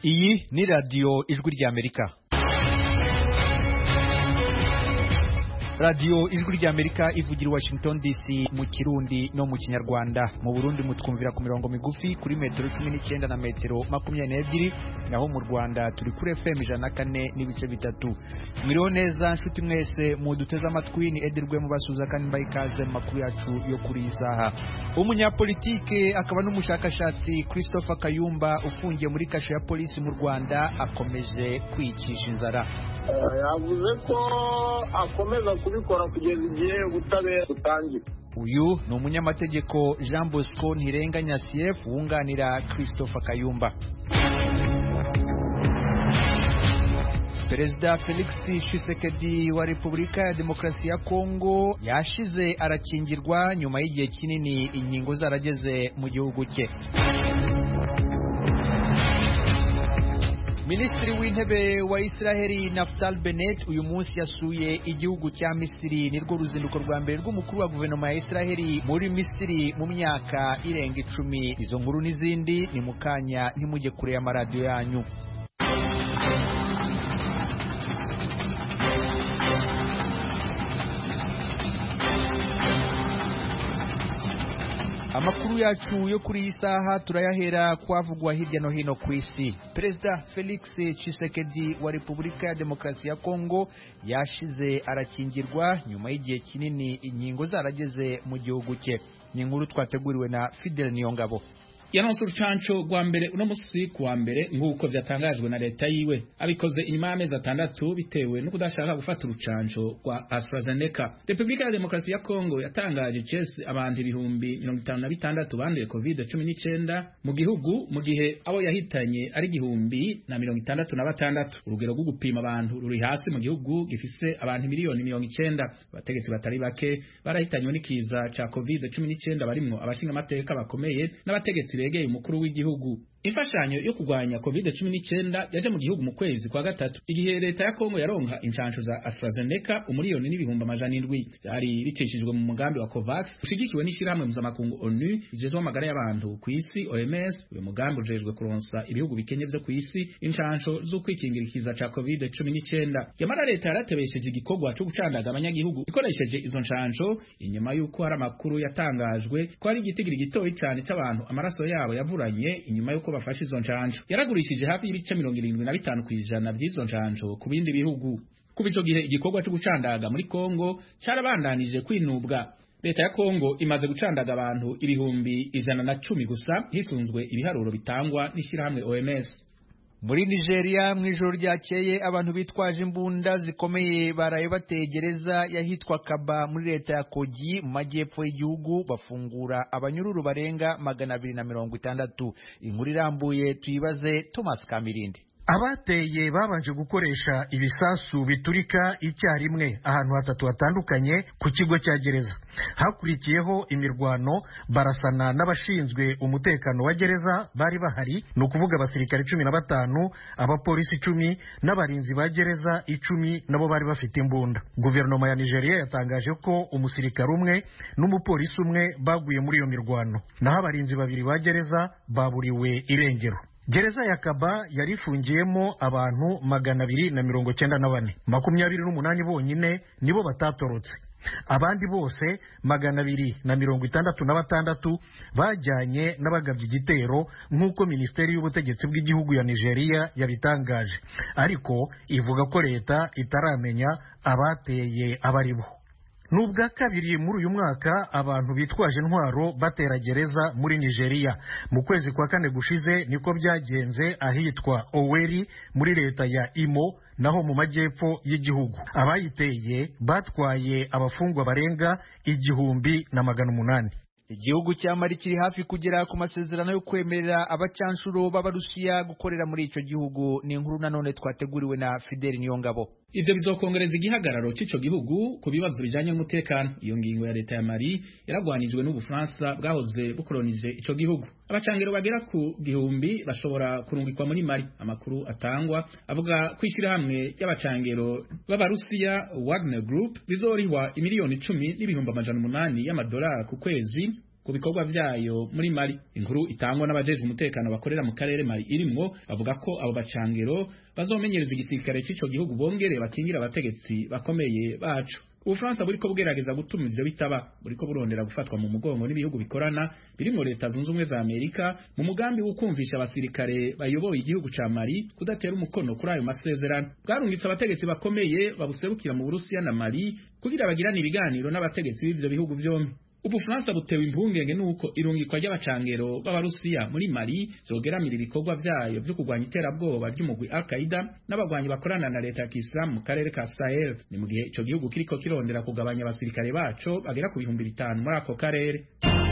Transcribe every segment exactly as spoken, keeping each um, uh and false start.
Iyi ni radio Ijwi ry'Amerika. Radio Ijwi ry'Amerika ivugira Washington D C mu Kirundi no mu Kinyarwanda. Mu Burundi mutwumvira ku mirongo migufi kuri metero cumi n'icyenda na metero makumyabiri n'ebyiri, naho mu Rwanda turi kuri F M ijana na kane n'ibice bitatu. Mwiriwe neza nshuti mwese mu duteze amatwi, ni Edirwe mu basuza kandi mbayikaze mu makuru yacu yo kuri isaha. Umunyapolitike akaba n'umushakashatsi Christopher Kayumba ufungiye muri kasho ya polisi mu Rwanda akomeje kwicisha inzara. Yavuze ko akomeza kubikora kugeza igihe ubutabera butangira. Uyu ni umunyamategeko Jean Bosco Ntirenganya C F wunganira Christopher Kayumba. Perezida Felix Tshisekedi wa Repubulika ya Demokarasi ya Kongo yashize arakingirwa nyuma y'igihe kinini inkingo zarageze mu gihugu cye. Minisitiri w'intebe wa Israeli Naftali Bennett uyu munsi yasuye igihugu cya Misiri, nirwo ruzinduko rwa mbere rw'umukuru wa guverinoma ya Israeli muri Misiri mu myaka irenga icumi. Izo nkuru n'izindi ni mukanya, ntimujye kure y'amaradiyo yanyu. Amakuru yacu yo kuri iyi saha turayahera kwavugwa hirya no hino ku isi. Perezida Felix Tshisekedi wa Repubulika ya Demokarasi ya Kongo yashize arakingirwa nyuma y'igihe kinini inkingo zarageze mu gihugu cye. Ni inkuru twateguriwe na Fidel Niyongabo. Yanonse urucanco rwa mbere uno musi kuwa mbere nk'uko vyatangajwe na leta yiwe, abikoze inyuma y'amezi atandatu bitewe no kudashaka gufata urucanco rwa AstraZeneca. Repubulika ya Demokarasi ya Kongo yatangaje cese abantu ibihumbi mirongo itanu na bitandatu banduye covid cumi n'icyenda mu gihugu, mu gihe abo yahitanye ari igihumbi na mirongo itandatu na batandatu. Urugero rwo gupima abantu ruri hasi mu gihugu gifise abantu miliyoni mirongo icyenda. Abategetsi batari bake barahitanywe n'ikiza ca covid cumi n'icyenda barimwo abashinga amateka bakomeye n'abategetsi begeye umukuru w'igihugu. Imfashanyo yo kugwanya covid cumi n'icyenda yaje mu gihugu mu kwezi kwa gatatu, igihe leta ya Kongo yaronka inshansho za AstraZeneca umuriyoni n'ibihumbi amajana indwi. Byari bicishijwe mu mugambi wa COVAX ushigikiwe n'ishirahamwe mpuzamakungu ONU ijejwe amagara y'abantu ku isi O M S. Uyu mugambi ujejwe kuronsa ibihugu bikenye vyo ku isi inshansho zo kwikingira ikiza ca covid cumi n'icyenda. Yamara leta yaratebesheje igikorwa cyo gucandaga abanyagihugu ikoresheje izo nshansho inyuma y'uko hari amakuru yatangajwe ko ari igitigiri gitoyi cyane cy'abantu amaraso yabo yavuranye inyuma y'uko bafashe izo nshansho. Yaragurishije hafi y'ibice mirongo irindwi na bitanu kw'ijana by'izo nshansho ku bindi bihugu. Kuba ico gihe igikorwa cyo gucandaga muri Kongo carabandanije kwinubwa. Leta ya Kongo imaze gucandaga abantu ibihumbi ijana na cumi gusa hisunzwe ibiharuro bitangwa n'ishirahamwe O M S. Muri Nigeria mwijoro ryakeye abantu bitwaje imbunda zikomeye baraye bategereza yahitwa Kaba muri leta ya Kogi mu majyepfo y'igihugu, bafungura abanyururu barenga magana abiri na mirongo itandatu. Inkuru irambuye tuyibaze Thomas Kamirindi. Abateye babanje gukoresha ibisasu biturika icyarimwe ahantu hatatu hatandukanye ku kigo cya gereza. Hakurikiyeho imirwano barasana n'abashinzwe umutekano wa gereza bari bahari, ni ukuvuga abasirikare cumi na batanu, abapolisi icumi n'abarinzi ba gereza icumi nabo bari bafite imbunda. Guverinoma ya Nigeria yatangaje ko umusirikare umwe n'umupolisi umwe baguye muri iyo mirwano, naho abarinzi babiri ba gereza baburiwe irengero. Gereza ya Kaba yari ifungiyemo abantu magana abiri na mirongo cyenda na bane, makumyabiri n'umunani bonyine nibo batatorotse. Abandi bose magana abiri na mirongo itandatu na batandatu bajyanye n'abagabye igitero nk'uko Minisiteri y'Ubutegetsi bw'igihugu ya Nigeria yabitangaje, ariko ivuga ko leta itaramenya abateye abaribo. Nubwa kabiri muri uyu mwaka abantu bitwaje intwaro batera gereza muri Nigeria. Mu kwezi kwa kane gushize niko byagenze ahitwa Oweri muri leta ya Imo, naho mu majyepfo y'igihugu. Abayiteye batwaye abafungwa barenga igihumbi na magana umunani. Igihugu cya Mali kiri hafi kugera ku masezerano yo kwemerera abacanshuro b'Abarusiya gukorera muri ico gihugu. Ni inkuru nanone twateguriwe na Fidel Niyongabo. Ivyo bizokongereza igihagararo c'ico gihugu ku bibazo bijanye n'umutekano. Iyo ngingo ya leta ya Mali yaragwanijwe n'Ubufaransa bwahoze bukolonije ico gihugu. Abacangero bagera ku gihumbi bashobora kurungikwa muri Mali. Amakuru atangwa avuga kwishira hamwe y'abacangero b'Abarusiya Wagner Group bizorihwa imiliyoni icumi n'ibihumbi amajana umunani y'amadolari ku kwezi ku bikorwa vyayo muri Mali. Inkuru itangwa n'abajejwe umutekano bakorera mu karere Mali irimwo bavuga ko abo bacangero bazomenyereza igisirikare c'ico gihugu bongere bakingira abategetsi bakomeye bacu. Ubufaransa buriko bugerageza gutuma ivyo bitaba, buriko burondera gufatwa mu mugongo n'ibihugu bikorana birimo Leta Zunze Ubumwe za Amerika mu mugambi wo kumvisha abasirikare bayoboye igihugu ca Mali kudatera umukono kuri ayo masezerano. Bwarungitse abategetsi bakomeye babuserukira mu Burusiya na Mali kugira bagirane ibiganiro n'abategetsi b'ivyo bihugu vyombi. Ubufaransa butewe impungenge nuko irungikwa ry'abacangero b'Abarusiya muri Mali zogeramira ibikorwa vyayo vyo kurwanya iterabwoba ry'umugwi Al-Qaeda n'abagwanyi bakorana na leta ya Islam mu karere ka Sahel. Ni mu gihe ico gihugu kiriko kirondera kugabanya abasirikare baco bagera ku bihumbi bitanu muri ako karere.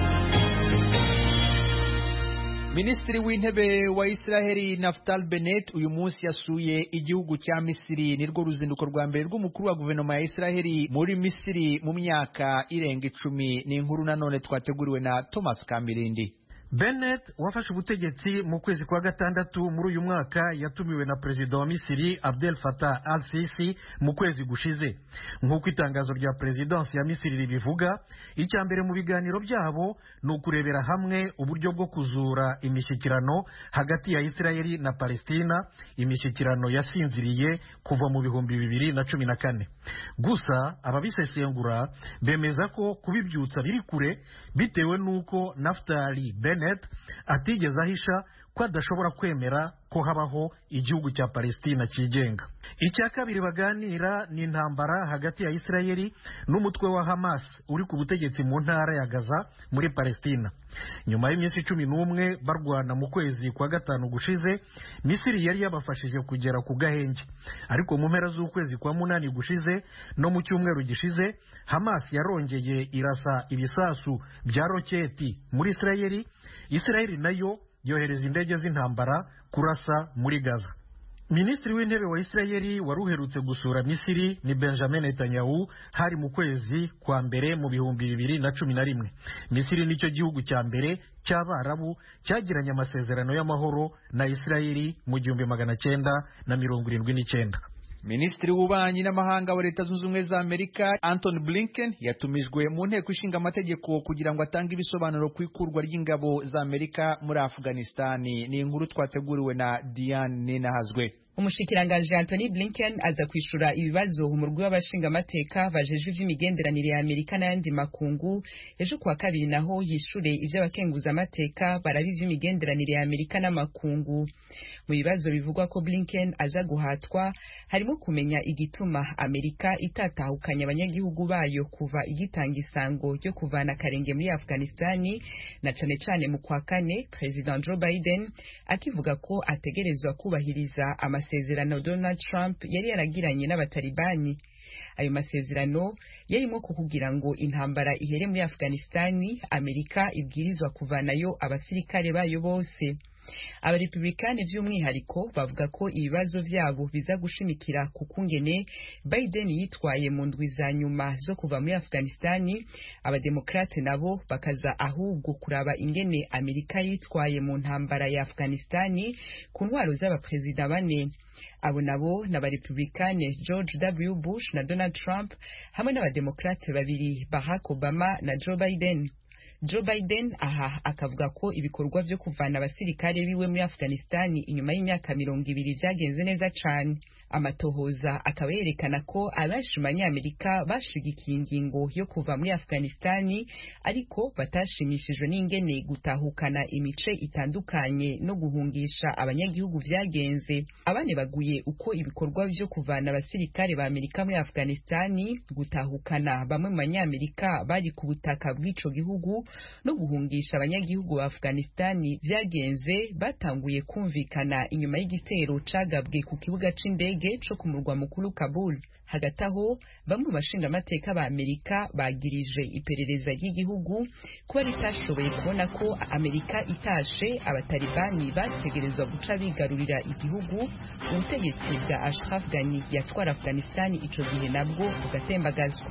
Minisitiri w'intebe wa Israeli Naftali Bennett uyu munsi yasuye igihugu cya Misiri. Nirwo ruzinduko rwa mbere rw'umukuru wa guverinoma ya Israeli muri Misiri mu myaka irenga icumi. Ni inkuru nanone twateguriwe na Thomas Kamirindi. Bennett wafashe ubutegetsi mu kwezi kwa gatandatu muri uyu mwaka yatumiwe na perezida wa Misiri Abdel Fattah al-Sisi mu kwezi gushize. Nk'uko itangazo rya presidansi ya Misiri ribivuga, icya mbere mu biganiro byabo ni ukurebera hamwe uburyo bwo kuzura imishyikirano hagati ya Israeli na Palestina, imishyikirano yasinziriye kuva mu bihumbi bibiri na cumi na kane. Gusa ababisesengura bemeza ko kubibyutsa biri kure bitewe nuko Naftali Bennett atigeze ahisha ko adashobora kwemera ko habaho igihugu cya Palestina cyigenga. Icya kabiri baganira ni intambara hagati ya Israeli n'umutwe wa Hamas uri ku butegetsi mu ntara ya Gaza muri Palestina. Nyuma y'iminsi cumi n'umwe barwana mu kwezi kwa gatanu gushize, Misiri yari yabafashije kugera ku gahenge, ariko mu mpera z'ukwezi kwa munani gushize no mu cyumweru gishize Hamas yarongeye irasa ibisasu bya roketi muri Israeli. Israeli nayo yohereza indege z'intambara kurasa muri Gaza. Minisitiri w'intebe wa Israeli waruherutse gusura Misiri ni Benjamin Netanyahu hari mu kwezi kwa mbere mu bihumbi bibiri na cumi na rimwe. Misiri nicyo gihugu cya mbere cy'Abarabu cyagiranye amasezerano y'amahoro na Israeli mu gihumbi magana cyenda na mirongo irindwi n'icyenda. Minisitiri w'ububanyi n'amahanga wa Leta Zunze Ubumwe za Amerika Anthony Blinken yatumijwe mu nteko ishinga amategeko kugira ngo atange ibisobanuro ku ikurwa ry'ingabo za Amerika muri Afghanistan. Ni inkuru twateguriwe na Diane Ninahazwe. Umushikiranganje Anthony Blinken aza kwishura ibibazo umurwi w'abashinga amateka bajejwe ivy'imigenderanire ya Amerika n'ayandi makungu ejo kuwa kabiri, naho yishure ivy'abakenguza amateka barabi ivy'imigenderanire ya Amerika n'amakungu. Mu bibazo bivugwa ko Blinken aza guhatwa harimo kumenya igituma Amerika itatahukanya abanyagihugu bayo kuva igitanga isango ryo kuvana karenge muri Afghanistan, na cane cane mu kwa kane President Joe Biden akivuga ko ategerezwa kubahiriza ama amasezerano Donald Trump yari yaragiranye n'abatalibani. Ayo masezerano yarimo kukugira ngo intambara ihere muri Afghanistan, Amerika ibwirizwa kuvanayo abasirikare bayo bose. Abarepublikani by'umwihariko bavuga ko ibibazo vyabo biza gushimikira ku kungene Biden yitwaye mu ndwi za nyuma zo kuva muri Afghanistan. Abademokrate nabo bakaza ahubwo kuraba ingene Amerika yitwaye mu ntambara ya Afghanistan ku ntwaro z'abaperezida bane. Abo nabo n'abarepublikani George W. Bush na Donald Trump hamwe n'abademokrate babiri Barack Obama na Joe Biden. Joe Biden aha akavuga ko ibikorwa byo kuvana abasirikare biwe muri Afghanistan inyuma y'imyaka mirongo ibiri byagenze neza cyane. Amatohoza akaba yerekana ko abenshi mu banyamerika bashigikiye ingingo yo kuva muri Afghanistan, ariko batashimishijwe n'ingene gutahukana imice itandukanye no guhungisha abanyagihugu vyagenze. Abane baguye uko ibikorwa byo kuvana abasirikare ba Amerika muri Afghanistan, gutahukana bamwe mu banyamerika bari ku butaka bw'ico gihugu no guhungisha abanyagihugu ba Afghanistan vyagenze batanguye kumvikana inyuma y'igitero cagabwe ku kibuga c'indege co ku murwa mukuru Kabul. Hagati aho bamwe bashinga amateka ba Amerika bagirije iperereza ry'igihugu kuba ritashoboye kubona ko Amerika itashe abatalibani bategerezwa guca bigarurira igihugu. Ubutegetsi bwa Ashraf Ghani yatwara Afghanistan ico gihe nabwo bugatembagazwa.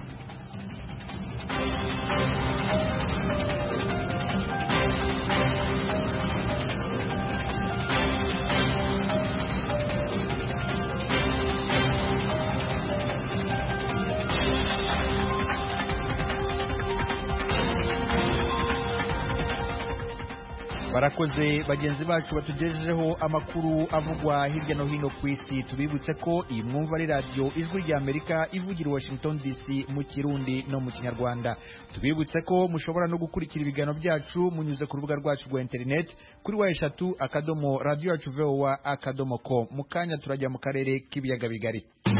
barakoze bagenzi bacu batugejejeho amakuru avugwa hirya no hino ku isi. Tubibutse ko iyi mwumva ari radio Ijwi rya Amerika ivugira Washington D C mu Kirundi no mu Kinyarwanda. Tubibutse ko mushobora no gukurikira ibiganiro byacu munyuze ku rubuga rwacu rwa internet kuri wa eshatu akadomo radio yacu V O A akadomo com. Mukanya turajya mu karere k'ibiyaga bigari.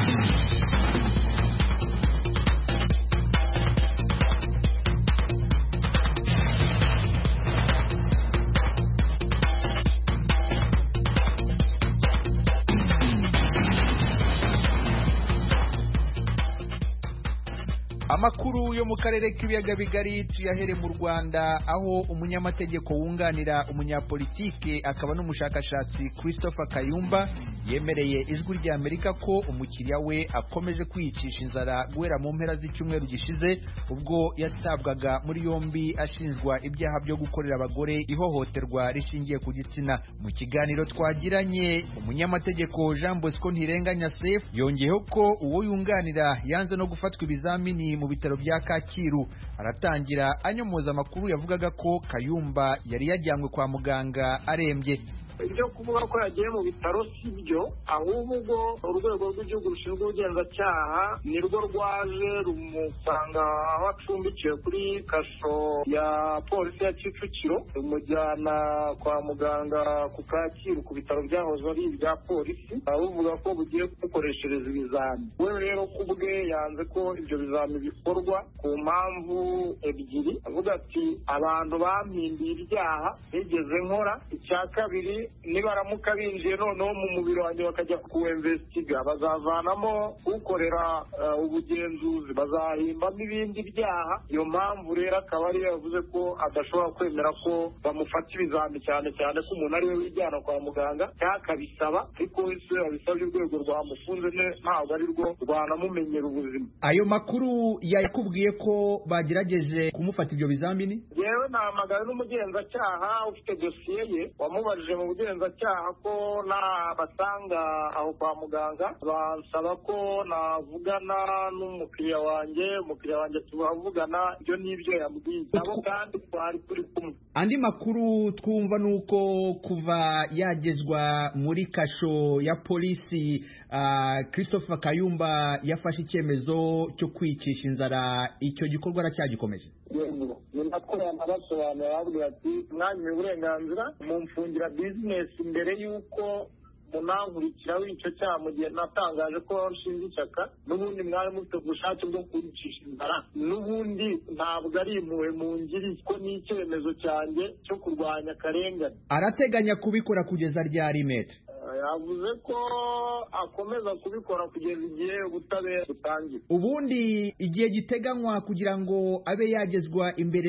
Amakuru yo mu karere k'ibiyaga bigari tuyahere mu Rwanda, aho umunyamategeko wunganira umunyapolitike akaba n'umushakashatsi Christopher Kayumba yemereye Ijwi rya Amerika ko umukiriya we akomeje kwiyicisha inzara guhera mu mpera z'icyumweru gishize ubwo yatabwaga muri yombi ashinjwa ibyaha byo gukorera abagore ihohoterwa rishingiye ku gitsina. Mu kiganiro twagiranye, umunyamategeko Jean Bosco Ntirenganya Seif yongeyeho ko uwo yunganira yanze no gufatwa ibizamini mu bitaro bya Kacyiru. Aratangira anyomoza amakuru yavugaga ko Kayumba yari yajyanywe kwa muganga arembye. Ibyo kuvuga ko yagiye mu bitaro si byo, ahubwo urwego rw'igihugu rushinzwe ubugenzacyaha nirwo rwaje rumusanga aho acumbikiye kuri kasho ya polisi ya Kicukiro, rumujyana kwa muganga ku Kacyiru ku bitaro byahoze ari ibya polisi, avuga ko bugiye gukoreshereza ibizami. We rero kubwe yanze ko ibyo bizami bikorwa ku mpamvu ebyiri, avuga ati abantu bampindiye ibyaha bigeze nkora. Icya kabiri, nibaramuka binjiye noneho mu mubiri wanjye bakajya kuwemvestiga bazavanamo ukorera uh, ubugenzuzi, bazahimbamo ibindi byaha. Iyo mpamvu rero akaba ari yavuze ko adashobora kwemera ko bamufata ibizami, cyane cyane ko umuntu ari we wijyana kwa muganga akabisaba, ariko wese abisabye urwego rwamufunze ntabwo ari rwo rwanamumenyera ubuzima. Ayo makuru yakubwiye ko bagerageje kumufata ibyo bizamini? Yewe nahamagaye n'umugenzacyaha ufite dosiye ye, wamubajije mu ubugenzacyaha ko nabasanga aho kwa muganga bansaba ko navugana n'umukiriya wanjye, umukiriya wanjye tubavugana, ibyo n'ibyo yambwiye nabo kandi twari turi kumwe. Andi makuru twumva nuko kuva yagezwa muri kasho ya polisi uh, Christopher Kayumba yafashe icyemezo cyo kwicisha inzara. Icyo gikorwa aracyagikomeje? Yego, ninakorera nabasobanura babwira ati mwanya uburenganzira mumfungira business mbere yuko munankurikira w'icyo cyaha mu gihe natangaje ko nshinze ishyaka, n'ubundi mwari mufite ubushake bwo kwicisha inzara, n'ubundi ntabwo ari impuhwe mungiri ko ni icyemezo cyanjye cyo kurwanya akarengane. Arateganya kubikora kugeza ryari metre? Yavuze ko akomeza kubikora kugeza igihe ubutabera butangira. Ubundi igihe giteganywa kugira ngo abe yagezwa imbere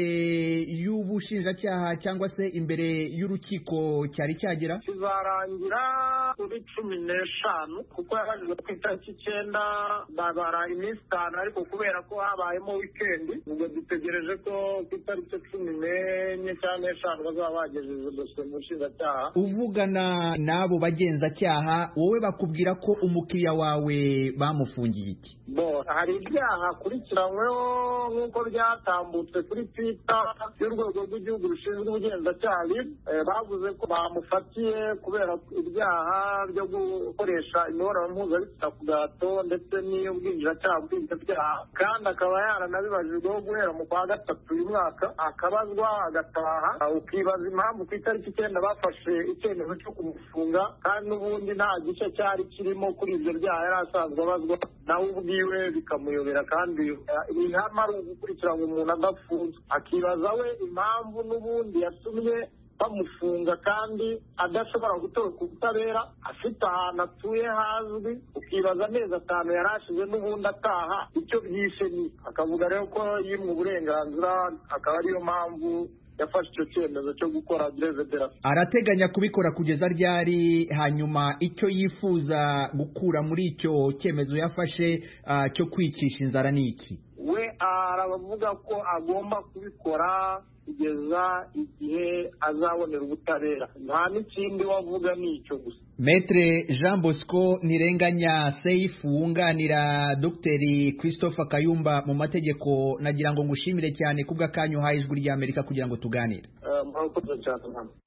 y'ubushinjacyaha cyangwa se imbere y'urukiko cyari cyagera? Kizarangira kuri cumi n'eshanu kuko yabajijwe ku itariki icyenda, babara iminsi itanu, ariko kubera ko habayemo wikendi ubwo dutegereje ko ku itariki cumi n'enye cyangwa n'eshanu bazaba bagejeje dosiye mu bushinjacyaha. Uvugana n'abo bagenzacyaha, wowe bakubwira ko umukiriya wawe bamufungiye iki? Bo, hari ibyaha akurikiranyweho nk'uko byatambutse kuri Twitter y'urwego rw'igihugu rushinzwe ubugenzacyaha. Eh, bavuze ko bamufatiye kubera ibyaha byo gukoresha imibonano mpuzabitsina ku gahato ndetse n'ubwinjiracyaha bw'ibyo byaha, kandi akaba yaranabibajijweho guhera mu kwa gatatu uyu mwaka, akabazwa agataha. Ukibaza impamvu ku itariki icyenda bafashe icyemezo cyo kumufunga kandi n'ubundi nta gice cyari kirimo kuri ibyo byaha yari asanzwe abazwa, nawe ubwiwe bikamuyobera. Kandi ihame ari ugukurikirana umuntu adafunzwe, akibaza we impamvu n'ubundi yatumye bamufunga kandi adashobora gutorwa ubutabera, afite ahantu atuye hazwi. Ukibaza amezi atanu yari ashize n'ubundi ataha, icyo byishe ni akavuga rero ko yimwe uburenganzira, akaba ariyo mpamvu yafashe icyo cyemezo cyo gukora greve. Arateganya kubikora kugeza ryari? Hanyuma icyo yifuza gukura muri icyo cyemezo yafashe uh, cyo kwicisha inzara ni iki? We aravuga ko agomba kubikora kugeza igihe azabonera ubutabera, nta n'ikindi wavuga n'icyo gusa. Maître Jean Bosco Ntirenganya Seif wunganira Dr Christopher Kayumba mu mategeko, nagira ngo ngushimire cyane kubwa kanyu ha Ijwi rya Amerika kugira ngo tuganire. Uh,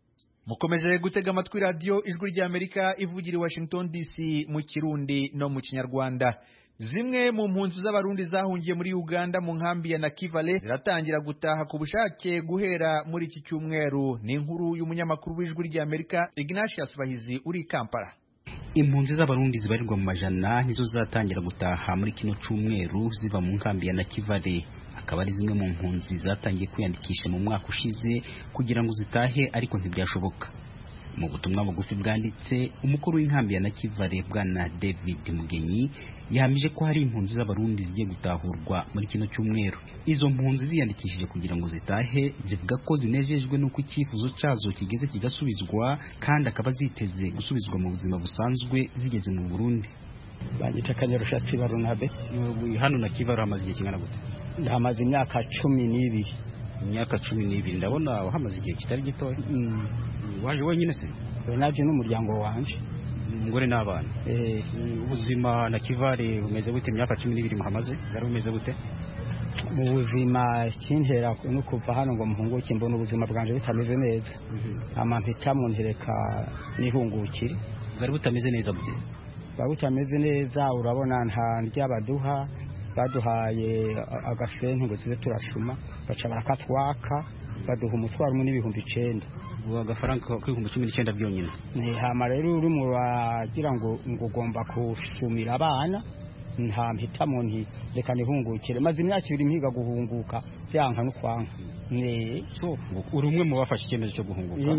mukomeje gutega amatwi radiyo ijwi ry'Amerika ivugira i Washington D C mu Kirundi no mu Kinyarwanda. Zimwe mu mpunzi z'abarundi zahungiye muri Uganda mu nkambi ya Nakivale ziratangira gutaha ku bushake guhera muri iki cyumweru. Ni inkuru y'umunyamakuru w'ijwi ry'Amerika Ignatius Bahizi uri Kampala. Impunzi z'abarundi zibarirwa mu majana nizo zatangira gutaha muri kino cyumweru ziva mu nkambi ya Nakivale. Akaba ari zimwe mu mpunzi zatangiye kwiyandikisha mu mwaka ushize kugira ngo zitahe, ariko ntibyashoboka. Mu butumwa bugufi bwanditse, umukuru w'inkambi ya Nakivale bwana David Mugenyi yahamije ko hari impunzi z'abarundi zigiye gutahurwa muri kino cyumweru. Izo mpunzi ziyandikishije kugira ngo zitahe zivuga ko zinejejwe n'uko icyifuzo cyazo kigeze kigasubizwa, kandi akaba ziteze gusubizwa mu buzima busanzwe zigeze mu Burundi. Bangita Kanyarushatsi Barunabe. Hano Nakivale hamaze igihe kingana gute? Ndamaze imyaka cumi n'ibiri. Imyaka cumi n'ibiri ndabona wahamaze igihe kitari gitoya. Mm. Waje wenyine se? Naje n'umuryango wanje, umugore n'abana. Eh, ubuzima Nakivale bumeze gute imyaka cumi n'ibiri muhamaze? Gari bumeze gute? Mu buzima kintera no kuva hano ngo muhunguke, mbona ubuzima bwanje butameze neza. Ama mpitamwe ntereka nihungukire. Gari butameze neza gute? Babutameze neza, urabona nta ndyabaduha, baduhaye agafente ngo tuze turashuma, baca barakatwaka, baduha umutwaro umwe n'ibihumbi icenda. Uwa gafaranga kw'ibihumbi cumi n'icyenda byonyine. Ni hama rero uri mu bagira ngo ngugomba kushumira abana, nta mpitamo nti reka nihungukire. Maze imyaka ibiri mpiga guhunguka byanka no kwanka. Ne so uri umwe mu bafashe icyemezo cyo guhunguka.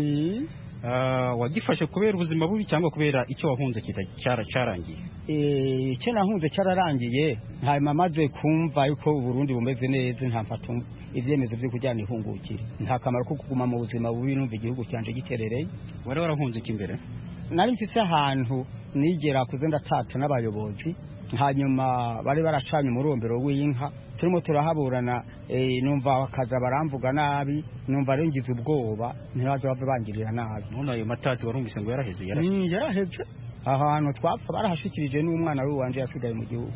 Uh, wagifashe kubera ubuzima bubi cyangwa kubera icyo wahunze kitara cyarangiye? Eh, icyo nahunze cyararangiye, hanyuma maze kumva yuko Burundi bumeze neza, nta mfato ivyemezo byo kujyana ihungukire. Nta kamaro ko kuguma mu buzima bubi numva igihugu cyanje giterereye. Wari warahunze kimbere? Nari mfise ahantu nigera kuze ndatata n'abayobozi, hanyuma bari baracanye umurombero w'inka, turimo turahaburana, eh, numva bakaza baramvuga nabi, numva rengize ubwoba ntibaza bava bangirira nabi. None ayo matati warumvise ngo yaraheze? Yaraheze. Mm, yaraheze. Ahantu twapfa barahashikirije n'umwana we wanje yasigaye mu gihugu.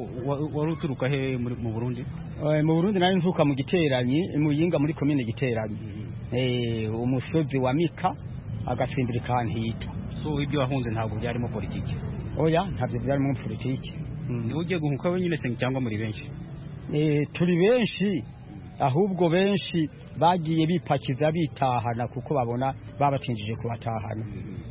Wari uturuka he mu Burundi? Eh, mu Burundi nari ntuka mu Giteranyi, mu Yinga muri commune Giteranyi. Eh, umusozi wa Mika agasimbira kantito. So ibyo wahunze ntabwo byarimo politiki? Oya, ntabyo byarimo politiki. Ni ugiye guhuka wenyine se cyangwa muri benshi? Eh, turi benshi, ahubwo benshi bagiye bipakiza bitahana kuko babona babatinjije kubatahana.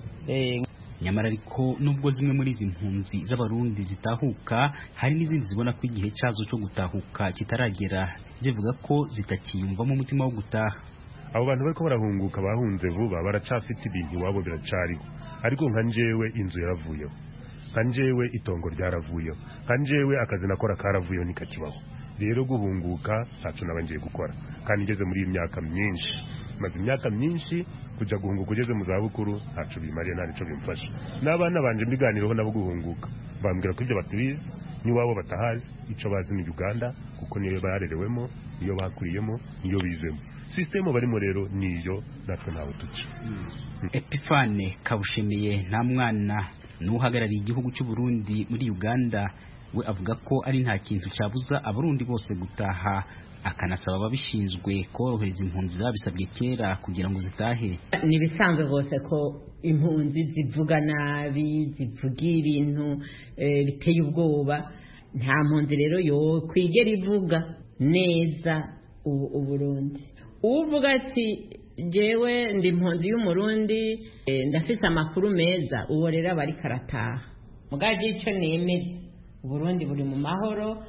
Eh, nyamara ariko nubwo zimwe muri izi mpunzi z'abarundi zitahuka, hari n'izindi zibona ko igihe cyazo cyo gutahuka kitaragera, zivuga ko zitakiyumvamo umutima wo gutaha. Abo bantu bariko barahunguka bahunze vuba baracafite ibintu iwabo biracariho, ariko nka njewe inzu yaravuyeho, nka njewe itongo ryaravuyeho, nka njewe akazi nakora karavuyeho nikakibaho. Rero guhunguka ntaco nabangiye gukora, kandi ngeze muri imyaka myinshi, maze imyaka myinshi kuja guhunguka ugeze mu zabukuru ntaco bimariye, nta nico bimfasha. N'abana banje mbiganireho nabo guhunguka bambwira ko ibyo batubizi niwabo batahazi, ico bazi ni Uganda kuko niyo barerewemo, niyo bakuriyemo, niyo bizemo. System barimo rero niyo natwe ntawe tuci. Mm. Epifane Kabushemiye nta mwana n'uhagarariye igihugu cy'u Burundi muri Uganda, we avuga ko ari nta kintu cyabuza abarundi bose gutaha, akanasaba ababishinzwe korohereza impunzi zabisabye kera kugira ngo zitahe. Ni bisanzwe rwose ko impunzi zivuga nabi, zivuga ibintu e, biteye ubwoba. Nta mpunzi rero yo kwigera ivuga neza u Burundi. Uvuga ati jewe ndi impunzi y'umurundi, e, ndafise amakuru meza, uwo rero bari karataha. Mugaje ico nemeze, Burundi buri mu mahoro,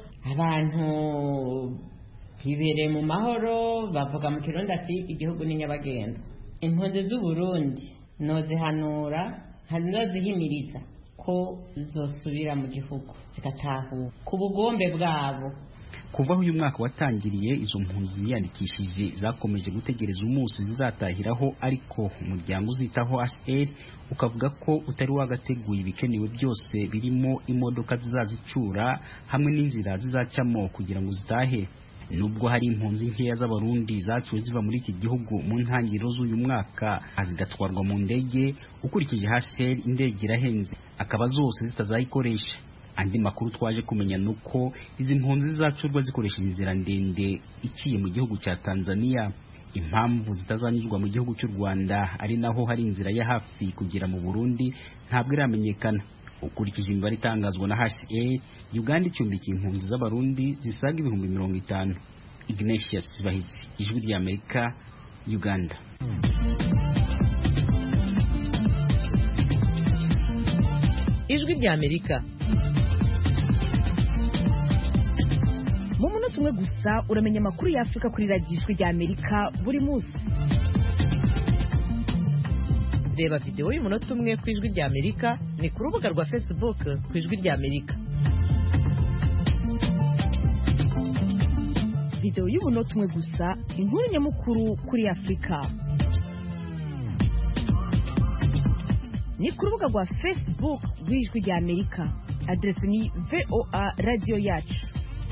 abantu bibereye mu mahoro, bavuga mu Kirundi ati igihugu ni nyabagendwa. Impunzi z'u Burundi nozihanura, hanozihimiriza ko zosubira mu gihugu zigatahuka ku bugombe bwabo. Kuva uyu mwaka watangiriye, izo mpunzi ziyandikishije zakomeje gutegereza umunsi zizatahiraho, ariko umuryango uzitaho H R ukavuga ko utari wagateguye ibikenewe byose, birimo imodoka zizazicura hamwe n'inzira zizacamo kugira ngo zitahe. Nubwo hari impunzi nkeya z'abarundi zacuwe ziva muri iki gihugu mu ntangiriro z'uyu mwaka, zigatwarwa mu ndege, ukurikije H R indege irahenze, akaba zose zitazayikoresha. Andi makuru twaje kumenya nuko izi mpunzi zizacurwa zikoresheje inzira ndende iciye mu gihugu cya Tanzania. impamvu zitazanyurwa mu gihugu cy'u Rwanda ari naho hari inzira ya hafi kugera mu Burundi ntabwo iramenyekana. Ukurikije imibare itangazwa na H C A, Uganda icumbikiye impunzi z'abarundi zisaga ibihumbi mirongo itanu. Ignatius Bahizi, Ijwi ry'Amerika, Uganda. Ijwi ry'Amerika. Mu munota umwe gusa uramenya amakuru ya Afrika kuri radiyo Ijwi ry'Amerika buri munsi. Reba video y'umunota umwe ku Ijwi ry'Amerika ni ku rubuga rwa Facebook ku Ijwi ry'Amerika. Video y'umunota umwe gusa, inkuru nyamukuru kuri Afrika. Ni ku rubuga rwa Facebook rw'Ijwi ry'Amerika. Adresi ni V O A Radio Yacu.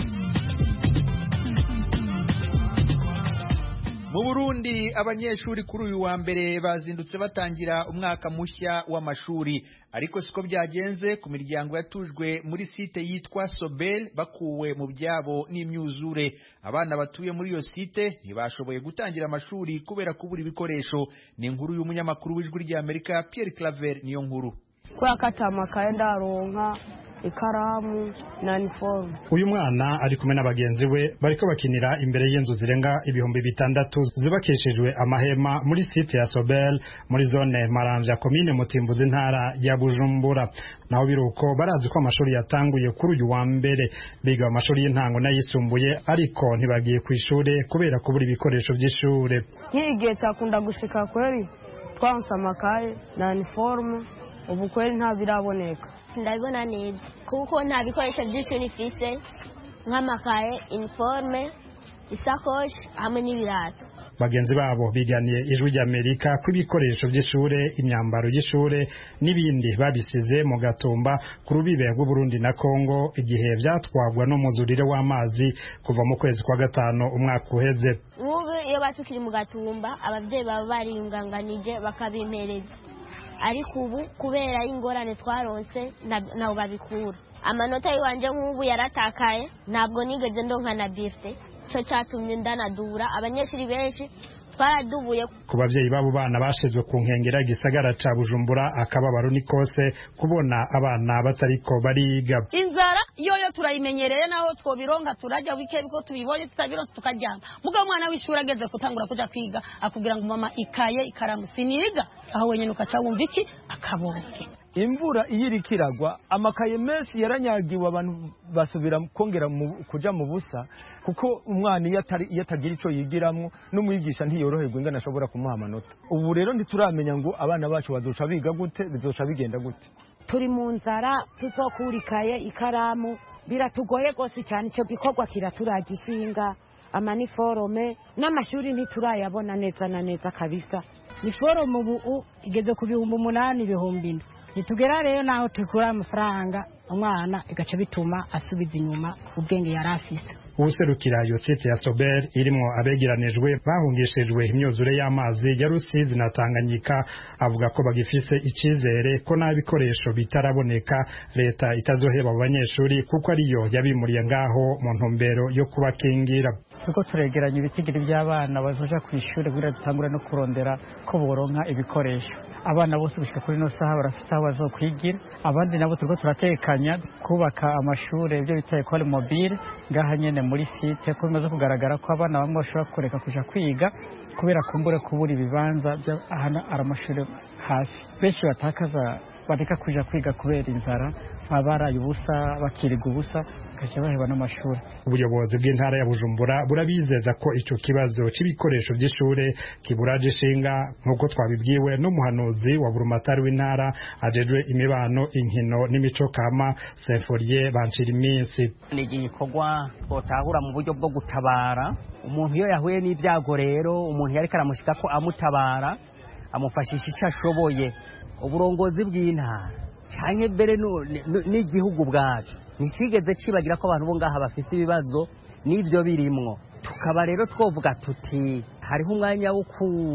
Mu Burundi abanyeshuri kuri uyu wa mbere bazindutse batangira umwaka mushya w'amashuri, ariko siko byagenze ku miryango yatujwe muri site yitwa Sobel bakuwe mu byabo n'imyuzure. Abana batuye muri iyo site ntibashoboye gutangira amashuri kubera kubura ibikoresho. Ni inkuru y'umunyamakuru w'Ijwi ry'Amerika Pierre Claver niyo nkuru. Kwa katama kaenda ronka ikaramu na uniform. Uyu mwana ari kumwe n'abagenzi we bariko bakinira imbere y'inzu zirenga ibihumbi bitandatu zubakishijwe amahema muri site ya Sobel muri zone Maramvya komine Mutimbuzi ntara ya Bujumbura. Naho biruko barazi ko amashuri yatanguye kuri uyu wa mbere, biga amashuri y'intango n'ayisumbuye ariko ntibagiye ku ishure kubera kubura ibikoresho by'ishure. Nk'igihe cyakunda gushika kweri twansa amakaye na uniform, ubu kweri nta biraboneka. Ndabona neza kuko nta bikoresho by'ishuri ifise nk'amakaye, uniforme, isakoshi hamwe n'ibirato. Bagenzi babo biganiye Ijwi ry'Amerika ku ibikoresho by'ishure, imyambaro y'ishure n'ibindi babisize mu Gatumba ku rubibe rw'u Burundi na Kongo igihe byatwagwa n'umuzurire w'amazi kuva mu kwezi kwa gatanu umwaka uheze. Ubu iyo batukiri mu Gatumba abavyeyi baba bariyunganganije bakabimpereza, ariko ubu kubera ingorane twaronse nawo babikura. Amanota yiwanje nk'ubu yaratakaye, ntabwo nigeze ndonka na birthday, cyo cyatumye ndanadura. Abanyeshuri benshi twaradubuye. Ku bavyeyi babo bana bashizwe ku nkengera gisagara ca Bujumbura akababaro ni kose kubona abana batariko bariga. Inzara yoyo turayimenyereye naho twobironga turajya wike biko tubibonye tutabironse tukaryama. Muga mwana w'ishuri ageze kutangura kuja kwiga akubwira ngo mama ikaye ikaramu siniga, aho wenyene ukaca wumva iki akabonke. Imvura iyirikiragwa amakaye menshi yaranyagiwe, abantu basubira kongera kuja mu busa kuko umwana iyo atari iyo atagira ico yigiramwo n'umwigisha ntiyoroherwa ingana ashobora kumuha amanota. Ubu rero ntituramenya ngo abana bacu bazoca biga gute, bizoca bigenda gute. Turi mu nzara, tuzokurikaye ikaramu biratugoye gose cyane, ico gikorwa kiraturagishinga. Amaniforome n'amashuri ntiturayabona neza na neza kabisa. Niforome ubu igeze ku bihumbi umunani ibihumbi indwi. Nitugera rero naho tukura amafaranga umwana igaca bituma asubiza inyuma ubwenge yari afise. Userukira iyo site ya Sobel irimo abegeranijwe bahungishijwe imyuzure y'amazi ya Rusizi na Tanganyika, avuga ko bagifise icizere ko nabikoresho bitaraboneka leta itazoheba abanyeshuri kuko ariyo yabimuriye ngaho mu ntumbero yo kubakingira. Tuko turegeranya ibitigiri by'abana bazoja ku ishure kugira dutangura no kurondera ko boronka ibikoresho. Abana bose gushika kuri no saha barafite aho bazokwigira, abandi nabo turiko turatekanya kubaka amashure ibyo bitaye ko ari mobile ngaha nyene muri site, ko bimaze kugaragara ko abana bamwe bashobora kureka kuja kwiga kubera kumbure kubura ibibanza by'ahana aramashuri hafi. Benshi batakaza bareka kuja kwiga kubera inzara, abaraye ubusa bakiriga ubusa kaje baheba n'amashuri. Ubuyobozi bw'intara ya Bujumbura burabizeza ko ico kibazo c'ibikoresho by'ishure kiburaje shinga nkuko twabibwiwe n'umuhanuzi wa Burumatari w'intara ajejwe imibano, inkino n'imico kama Symforie Banchiriminsi. Ni igikorwa twotahura mu buryo bwo gutabara umuntu iyo yahuye n'ibyago, rero umuntu yari karamushika ko amutabara amufashisha icyo ashoboye. Uburongozi bw'intara cyane bere n'igihugu bwacu ntikigeze cibagira ko abantu bo ngaha bafite ibibazo n'ivyo birimwo. Tukaba rero twovuga tuti hariho umwanya wo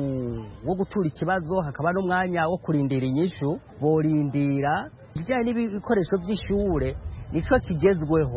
wo gutura ikibazo, hakaba n'umwanya wo kurindira inyishu. Borindira bijyanye n'ibikoresho by'ishure nico kigezweho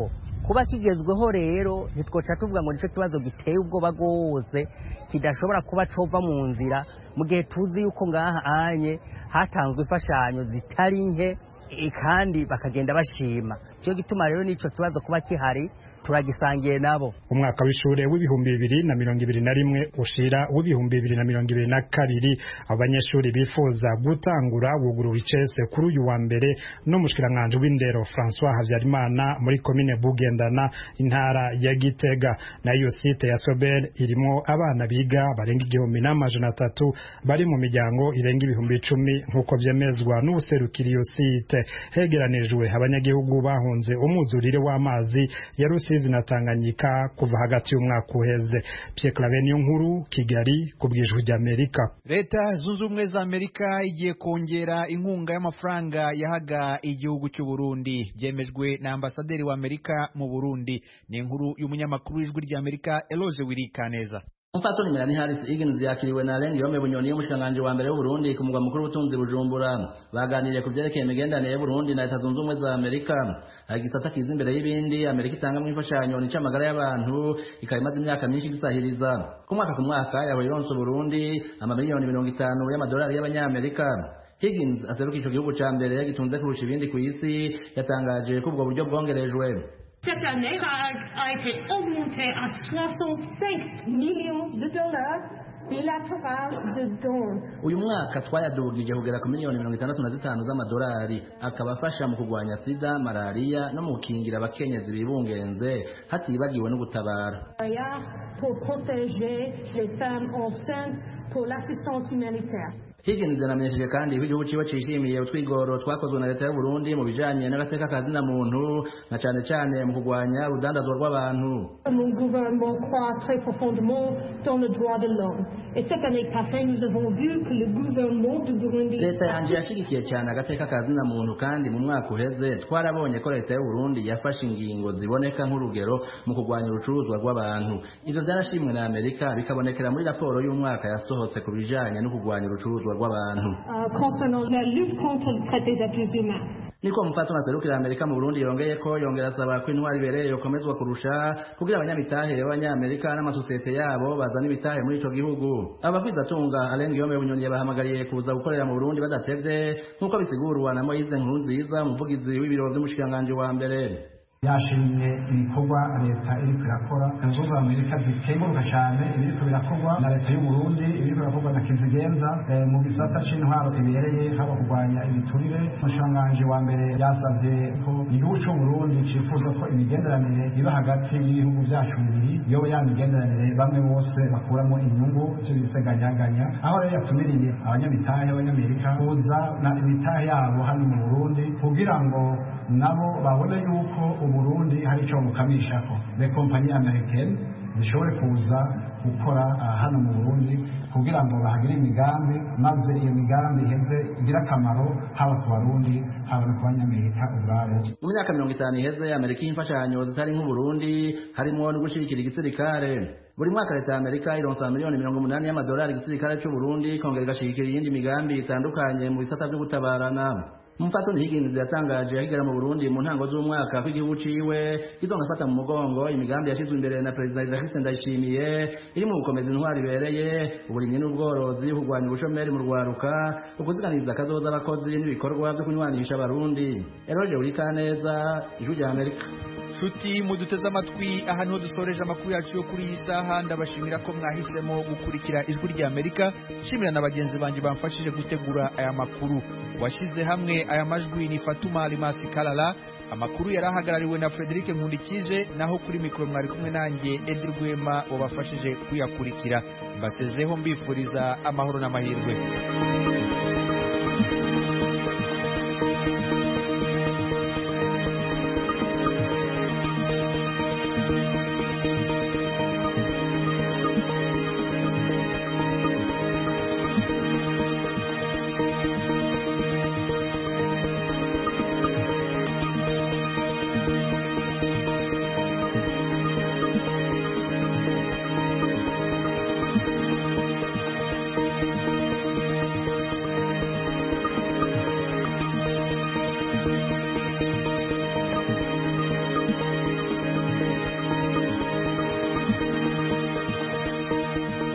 kuba kigezweho rero ntitwoca tuvuga ngo nicyo kibazo giteye ubwoba bwose kidashobora kuba cova mu nzira mu gihe tuzi yuko ngaha anye hatanzwe imfashanyo zitari nke kandi bakagenda bashima. Cyo gituma rero nico kibazo kuba kihari turagisangiye nabo. Umwaka w'ishure w'ibihumbi bibiri na mirongo ibiri na rimwe ushira w'ibihumbi bibiri na mirongo ibiri na kabiri abanyeshuri bifuza gutangura wugurura icese kuri uyu wa mbere n'umushikiranganje w'indero François Havyarimana muri komine Bugendana intara ya Gitega. Nayo site ya Sobel irimo abana biga barenga igihumbi n'amajana atatu bari mu miryango irenga ibihumbi icumi nk'uko vyemezwa n'ubuserukira iyo site. Hegeranijwe abanyagihugu bahunze umuzurire w'amazi ya Rusizi na Tanganyika kuva hagati y'umwaka uheze. Pierre Claver Nkuru, Kigali, kubwijwe rya Amerika. Leta zunze ubumwe za Amerika igiye kongera inkunga y'amafaranga yahaga igihugu cy'u Burundi, byemejwe na ambasaderi wa Amerika mu Burundi. Ni inkuru y'umunyamakuru w'ijwi rya Amerika Eloge Wirikaneza. Umfatoni Melanie Harris Higgins yakiriwe na Alain Guillaume Bunyoni y'umushikanganje wa mbere w'u Burundi ku mugwa mukuru w'ubutunzi Bujumbura. Baganiriye ku vyerekeye imigenderanire y'u Burundi na Leta zunze ubumwe za Amerika. Igisata kiza imbere y'ibindi Amerika itanga mu imfashanyo n'icamagara y'abantu ikaba imaze imyaka myinshi gisahiriza. Ku mwaka ku mwaka yahora ironse Burundi amamiliyoni mirongo itanu y'amadolari y'abanyamerika. Higgins aseruka ico gihugu ca mbere gitunze kurusha ibindi ku isi yatangaje ko ubwo buryo bwongerejwe. Cette année a été augmentée à soixante-cinq millions de dollars bilatéral de dons. Uyu mwaka twayadugije kugera ku miliyoni mirongo itandatu na zitanu z'amadolari akaba afasha mu kurwanya sida, malaria no mu gukingira abakenyezi bibungenze hatibagiwe no gutabara. Pour protéger les femmes enceintes pour l'assistance humanitaire. Higgins yanamenyesheje kandi ko igihugu ciwe cishimiye utwigoro twakozwe na leta y'u Burundi mu bijanye n'agateka kazina muntu na cane cane mu kurwanya urudandazwa rw'abantu. Mon gouvernement croit très profondément dans le droit de l'homme. Et cette année passée, nous avons vu que le gouvernement du Burundi leta yanje yashigikiye cyane agateka kazina muntu kandi mu mwaka uheze twarabonye ko leta y'u Burundi yafashe ingingo ziboneka nk'urugero mu kurwanya urucuruzwa rw'abantu. Ivyo vyarashimwe na Amerika bikabonekera muri raporo y'umwaka yasohotse ku bijanye no kurwanya urucuruzwa rw'abantu. Concernant la lutte contre le traite des êtres humains. Niko mfatwa naserukira Amerika mu Burundi yongeye ko yongera asaba ko intwari ibereye yokomezwa kurusha kugira abanyamitahe b'abanyamerika n'amasosiyete yabo bazana ibitahe muri ico gihugu. Abakwizatunga Alain Guillaume Bunyoni yabahamagariye kuza gukorera mu Burundi badatevye nk'uko bisigurwa na Moise Nkurunziza umuvugizi w'ibiro vy'umushikanganje wa mbere. Yashimye ibikorwa leta iriko irakora zunze Amerika zikenguruka cyane ibiriko birakorwa na leta y'u Burundi ibiriko birakorwa na Kizigenza mu gisata c'intwaro ibereye haba kurwanya ibiturire. Umushanganje wa mbere yasavye ko igihugu cy'u Burundi cifuza ko imigenderanire iba hagati y'ibihugu vyacu bibiri yoba ya migenderanire bamwe bose bakuramo inyungu cy'ibiseganyaganya, aho rero yatumiriye abanyamitahe b'abanyamerika kuza na imitahe yabo hano mu Burundi kugira ngo nabo babone yuko Burundi hari ico mukamisha ko les compagnies américaines zishobore kuza gukora hano mu Burundi kugira ngo bahagire imigambi maze iyo migambi iheze igira akamaro haba ku Barundi haba no ku banyamerika ubwabo. Mu myaka mirongo itanu iheze Amerika y'imfashanyo zitari nk'u Burundi harimo no gushirikira igisirikare. Buri mwaka leta ya Amerika ironsa miliyoni mirongo umunani y'amadolari igisirikare cy'u Burundi kongera igashirikira iyindi migambi itandukanye mu bisata vyo gutabarana. Umfatoni Higgins yatangaje ahigera mu Burundi mu ntango z'umwaka ko igihugu ciwe kizongafata mu mugongo imigambi yashizwe imbere na President Evariste Ndayishimiye iri mu gukomeza intwari ibereye uburimyi n'ubworozi kurwanya ubushomeri mu rwaruka ukuziganiza akazoza abakozi n'ibikorwa byo kunywanisha abarundi. Eroje Urikaneza, Ijwi rya Amerika. Shuti muduteze amatwi aha niho dusoreje amakuru yacu yo kuri iyi saha. Ndabashimira ko mwahisemo gukurikira Ijwi rya Amerika. Shimira na bagenzi banje bamfashije gutegura aya makuru. Washize hamwe aya majwi ni Fatuma Alimasi Kalala. Amakuru yarahagarariwe na Frederic Nkundikije, naho kuri mikro mwari kumwe nanjye Edi Rwema wabafashije kuyakurikira. Mbasezeho mbifuriza amahoro n'amahirwe.